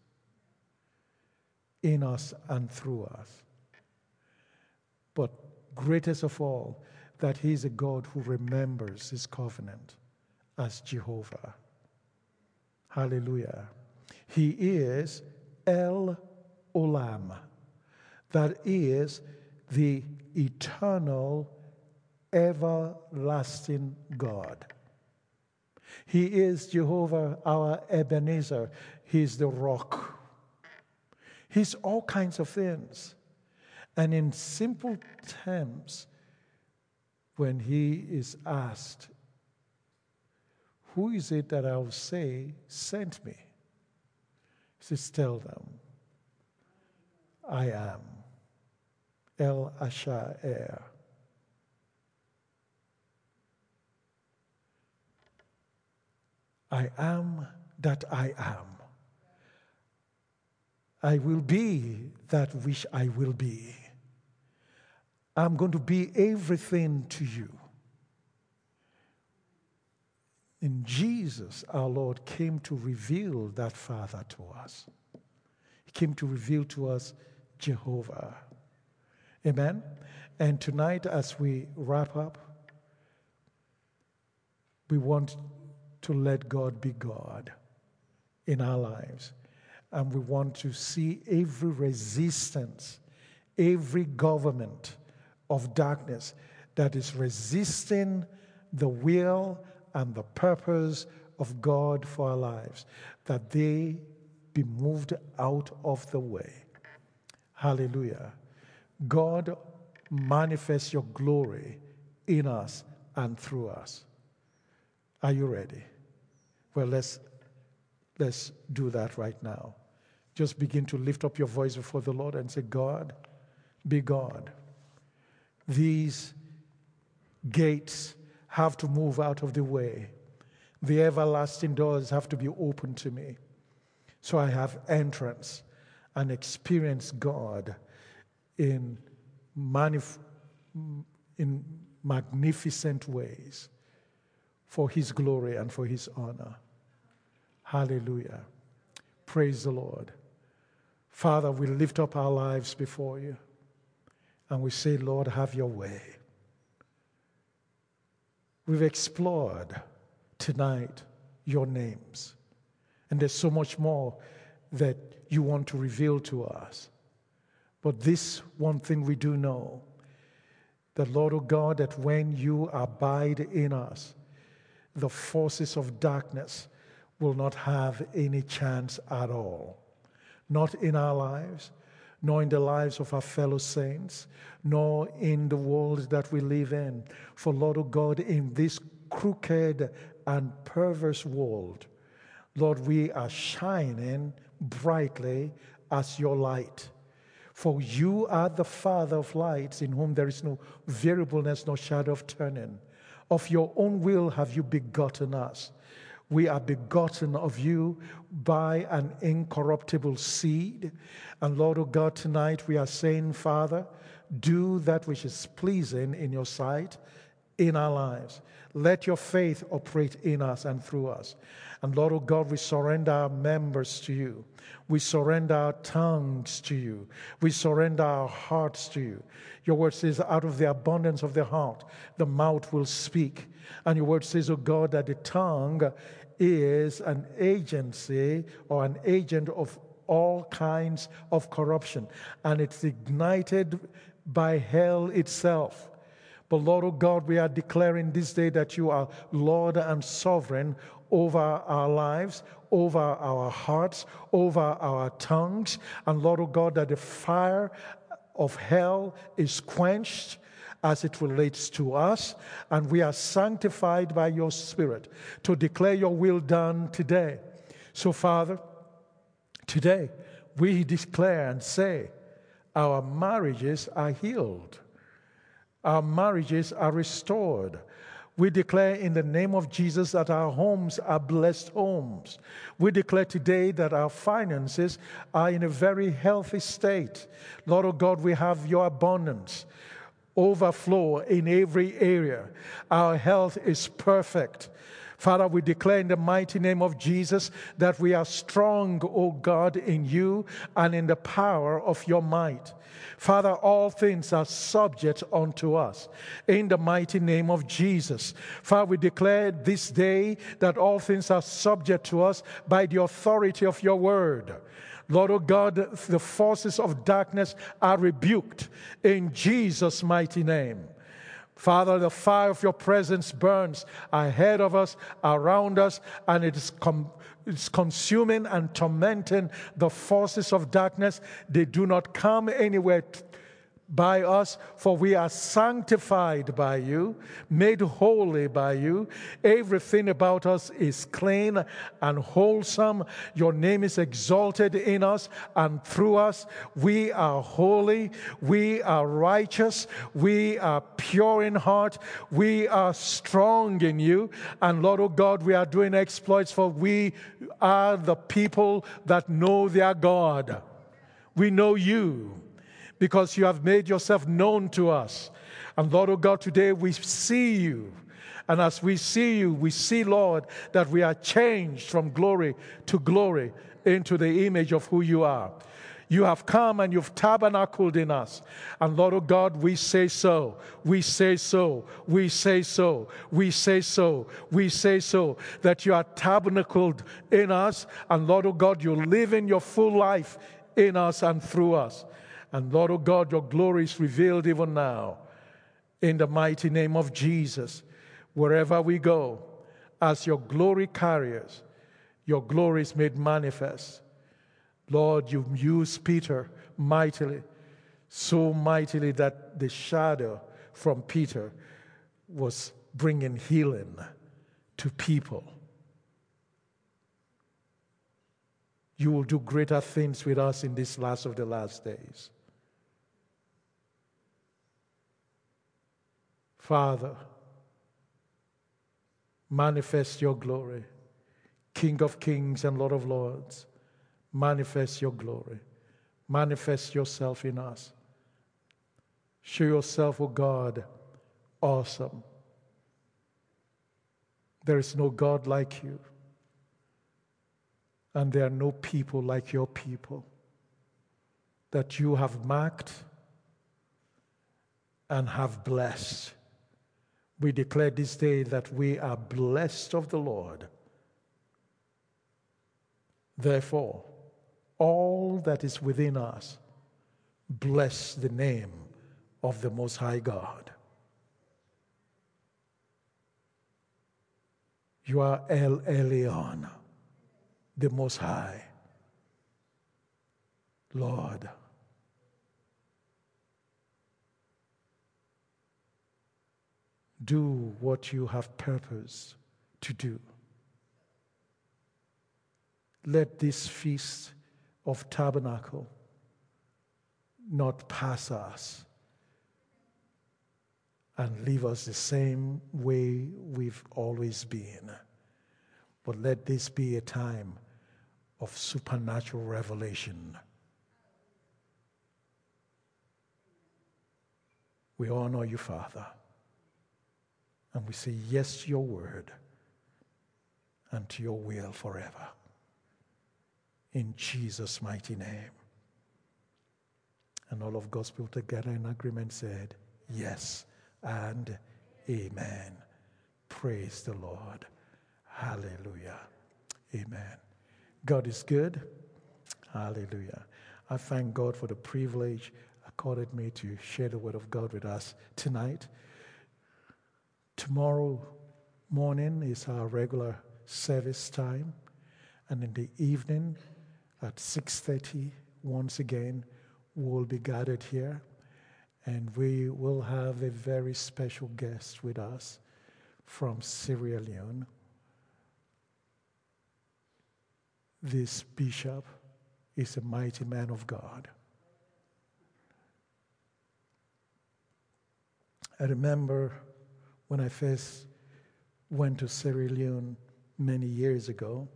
in us and through us. But greatest of all, that he is a God who remembers his covenant as Jehovah. Hallelujah. He is El Olam. That is the eternal, everlasting God. He is Jehovah, our Ebenezer. He's the rock. He's all kinds of things. And in simple terms, when he is asked, who is it that I'll say sent me? He says, tell them, I am El Asher. I am that I am. I will be that which I will be. I'm going to be everything to you. And Jesus, our Lord, came to reveal that Father to us. He came to reveal to us Jehovah. Amen? And tonight, as we wrap up, we want to let God be God in our lives. And we want to see every resistance, every government of darkness that is resisting the will and the purpose of God for our lives, that they be moved out of the way. Hallelujah. God, manifest your glory in us and through us. Are you ready? Well, let's do that right now. Just begin to lift up your voice before the Lord and say, God, be God. These gates have to move out of the way. The everlasting doors have to be open to me, so I have entrance and experience God in magnificent ways for his glory and for his honor. Hallelujah. Praise the Lord. Father, we lift up our lives before you and we say, Lord, have your way. We've explored tonight your names, and there's so much more that you want to reveal to us. But this one thing we do know, that Lord, oh God, that when you abide in us, the forces of darkness will not have any chance at all. Not in our lives, nor in the lives of our fellow saints, nor in the world that we live in. For Lord, oh God, in this crooked and perverse world, Lord, we are shining brightly as your light. For you are the Father of lights, in whom there is no variableness, no shadow of turning. Of your own will have you begotten us. We are begotten of you by an incorruptible seed. And Lord, oh God, tonight we are saying, Father, do that which is pleasing in your sight in our lives. Let your faith operate in us and through us. And Lord, oh God, we surrender our members to you. We surrender our tongues to you. We surrender our hearts to you. Your word says, out of the abundance of the heart, the mouth will speak. And your word says, oh God, that the tongue is an agency or an agent of all kinds of corruption. And it's ignited by hell itself. But Lord, oh God, we are declaring this day that you are Lord and sovereign over our lives, over our hearts, over our tongues. And Lord, oh God, that the fire of hell is quenched as it relates to us, and we are sanctified by your Spirit to declare your will done today. So, Father, today we declare and say our marriages are healed. Our marriages are restored. We declare in the name of Jesus that our homes are blessed homes. We declare today that our finances are in a very healthy state. Lord, oh God, we have your abundance, overflow in every area. Our health is perfect. Father, we declare in the mighty name of Jesus that we are strong, O God, in you and in the power of your might. Father, all things are subject unto us in the mighty name of Jesus. Father, we declare this day that all things are subject to us by the authority of your word. Lord, oh God, the forces of darkness are rebuked in Jesus' mighty name. Father, the fire of your presence burns ahead of us, around us, and it's consuming and tormenting the forces of darkness. They do not come anywhere by us, for we are sanctified by you, made holy by you. Everything about us is clean and wholesome. Your name is exalted in us and through us. We are holy. We are righteous. We are pure in heart. We are strong in you. And Lord, oh God, we are doing exploits, for we are the people that know their God. We know you, because you have made yourself known to us. And Lord, oh God, today we see you. And as we see you, we see, Lord, that we are changed from glory to glory into the image of who you are. You have come and you've tabernacled in us. And Lord, oh God, we say so. We say so. We say so. We say so. We say so. That you are tabernacled in us. And Lord, oh God, you live in your full life in us and through us. And Lord, oh God, your glory is revealed even now in the mighty name of Jesus. Wherever we go, as your glory carriers, your glory is made manifest. Lord, you used Peter mightily, so mightily that the shadow from Peter was bringing healing to people. You will do greater things with us in this last of the last days. Father, manifest your glory. King of kings and Lord of lords, manifest your glory. Manifest yourself in us. Show yourself, O God, awesome. There is no God like you. And there are no people like your people that you have marked and have blessed. We declare this day that we are blessed of the Lord. Therefore, all that is within us, bless the name of the Most High God. You are El Elyon, the Most High. Lord, do what you have purposed to do. Let this feast of tabernacle not pass us and leave us the same way we've always been. But let this be a time of supernatural revelation. We honor you, Father. And we say yes to your word and to your will forever. In Jesus' mighty name. And all of God's people together in agreement said, yes and amen. Praise the Lord. Hallelujah. Amen. God is good. Hallelujah. I thank God for the privilege accorded me to share the word of God with us tonight. Tomorrow morning is our regular service time. And in the evening at 6:30, once again, we'll be gathered here. And we will have a very special guest with us from Sierra Leone. This bishop is a mighty man of God. I remember when I first went to Sierra Leone many years ago.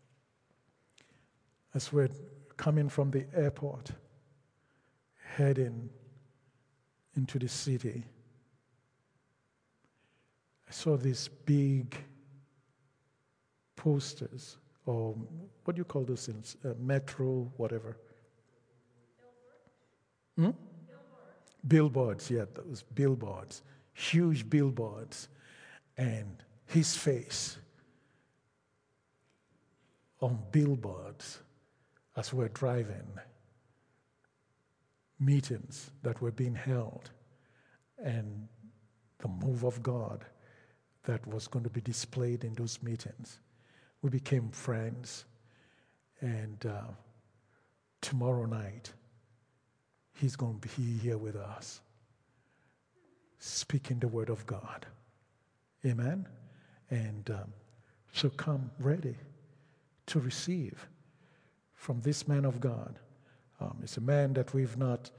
As we're coming from the airport, heading into the city, I saw these big posters, or what do you call those things? Metro, whatever. Billboards, yeah, those billboards. Huge billboards. And his face on billboards as we're driving. Meetings that were being held. And the move of God that was going to be displayed in those meetings. We became friends. And tomorrow night, he's going to be here with us, speaking the word of God. Amen? And so come ready to receive from this man of God. It's a man that we've not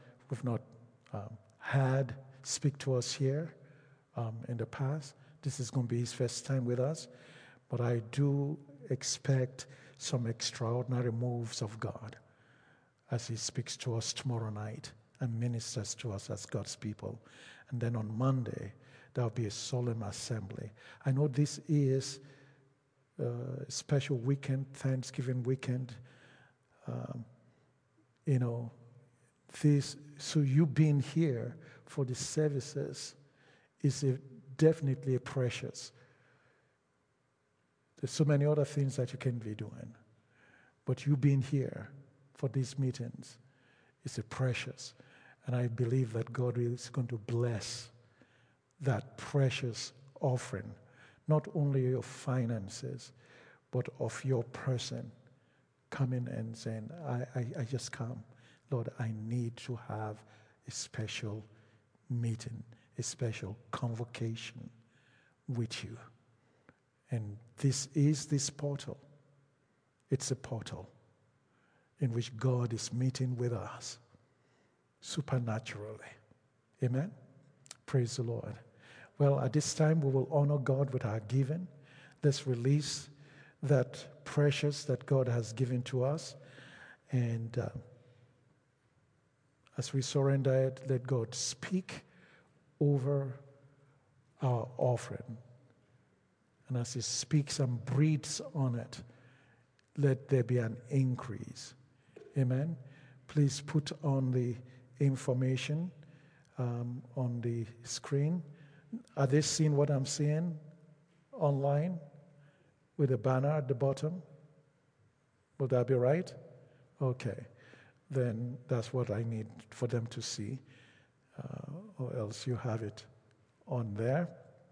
had speak to us here in the past. This is going to be his first time with us. But I do expect some extraordinary moves of God as he speaks to us tomorrow night and ministers to us as God's people. And then on Monday, there'll be a solemn assembly. I know this is a special weekend, Thanksgiving weekend. So you being here for the services is definitely a precious. There's so many other things that you can be doing. But you being here for these meetings is a precious. And I believe that God is going to bless that precious offering, not only your finances, but of your person coming and saying, I just come. Lord, I need to have a special meeting, a special convocation with you. And this is this portal. It's a portal in which God is meeting with us supernaturally. Amen? Praise the Lord. Well, at this time, we will honor God with our giving. Let's release that precious that God has given to us. And as we surrender it, let God speak over our offering. And as he speaks and breathes on it, let there be an increase. Amen. Please put on the information on the screen. Are they seeing what I'm seeing online with a banner at the bottom? Will that be right? Okay. Then that's what I need for them to see. Or else you have it on there.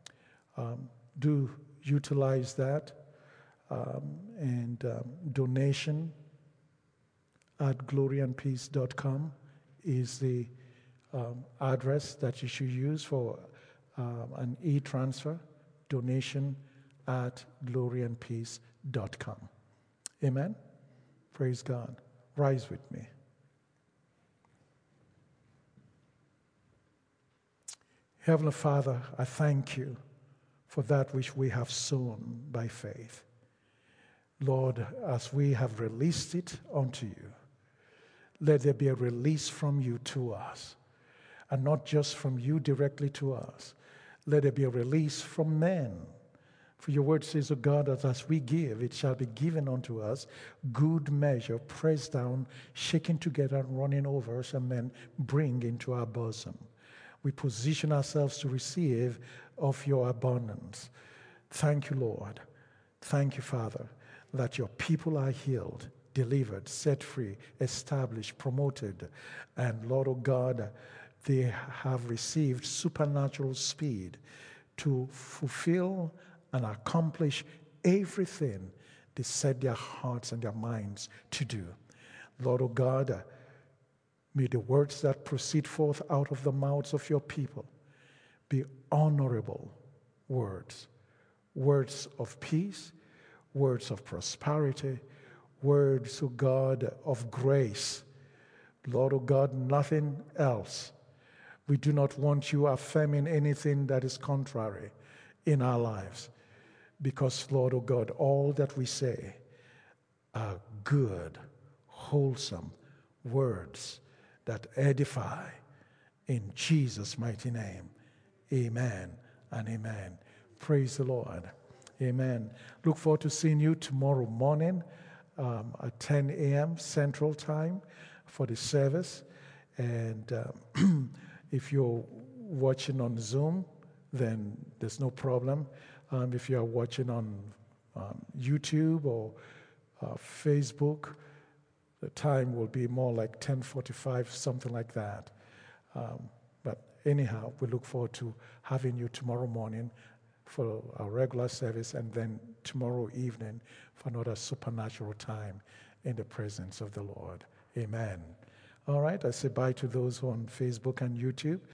Do utilize that. And donation at gloryandpeace.com is the address that you should use for an e-transfer. Donation at gloryandpeace.com. Amen? Praise God. Rise with me. Heavenly Father, I thank you for that which we have sown by faith. Lord, as we have released it unto you, let there be a release from you to us, and not just from you directly to us. Let there be a release from men. For your word says, O God, that as we give, it shall be given unto us, good measure, pressed down, shaken together, and running over, shall men bring into our bosom. We position ourselves to receive of your abundance. Thank you, Lord. Thank you, Father, that your people are healed, delivered, set free, established, promoted. And Lord, oh God, they have received supernatural speed to fulfill and accomplish everything they set their hearts and their minds to do. Lord, oh God, may the words that proceed forth out of the mouths of your people be honorable words, words of peace, words of prosperity, words, O God, of grace. Lord, O God, nothing else. We do not want you affirming anything that is contrary in our lives. because, Lord, oh God, all that we say are good, wholesome words that edify. In Jesus' mighty name, amen and amen. Praise the Lord. Amen. Look forward to seeing you tomorrow morning at 10 a.m. Central Time for the service. And if you're watching on Zoom, then there's no problem. If you're watching on YouTube or Facebook, the time will be more like 10:45, something like that. But anyhow, we look forward to having you tomorrow morning for our regular service, and then tomorrow evening for another supernatural time in the presence of the Lord. Amen. All right, I say bye to those on Facebook and YouTube.